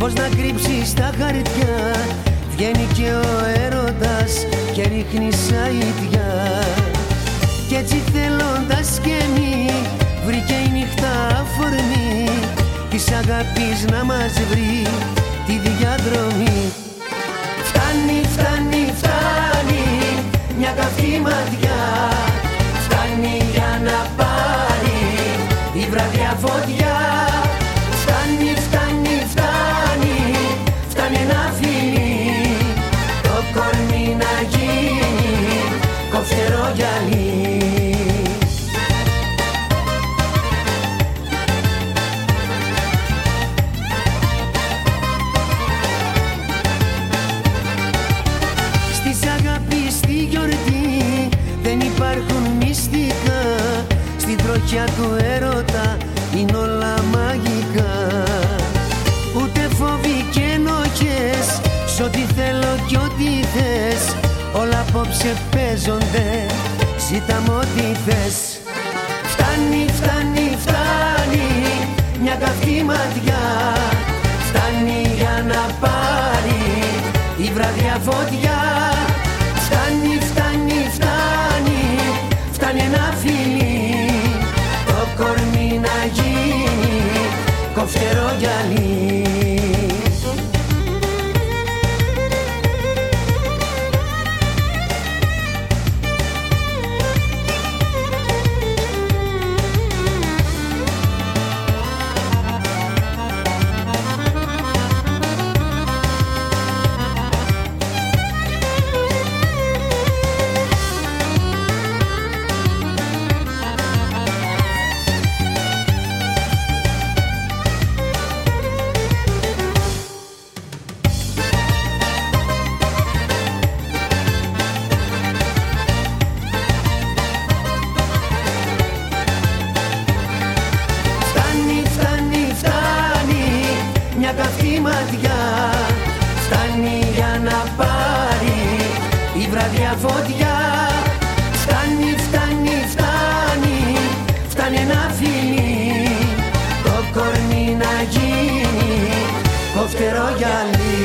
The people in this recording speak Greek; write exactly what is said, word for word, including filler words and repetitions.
Πώς να κρύψεις τα χαρτιά, βγαίνει και ο έρωτας και ρίχνει σαϊτιά. Κι έτσι θέλοντας και μη, βρήκε η νύχτα αφορμή της αγάπης να μας βρει τη διαδρομή. Φτάνει, φτάνει, φτάνει μια καυτή ματιά, φτάνει για να πάρει η βραδιά φωτιά. Φτάνει, φτάνει, φτάνει, φτάνει ένα φιλί, το κορμί να γίνει κοφτερό γυαλί. Στις αγάπης στη γιορτή δεν υπάρχουν μυστικά, στην τροχιά του έρωτα είναι όλα μαγικά. Ούτε φόβοι και ενοχές, σ' ό,τι θέλω κι ό,τι θες, όλα απόψε παίζονται, ζήτα μ' ό,τι θες. Φτάνει, φτάνει, φτάνει μια καυτή ματιά, φτάνει για να πάρει η βραδιά φωτιά. Φτάνει, φτάνει, φτάνει, φτάνει ένα φιλί, το κορμί να γίνει κοφτερό γυαλί. Μια καυτή ματιά, φτάνει για να πάρει η βραδιά φωτιά. Φτάνει, φτάνει, φτάνει, φτάνει ένα φιλί, το κορμί να γίνει κοφτερό γυαλί.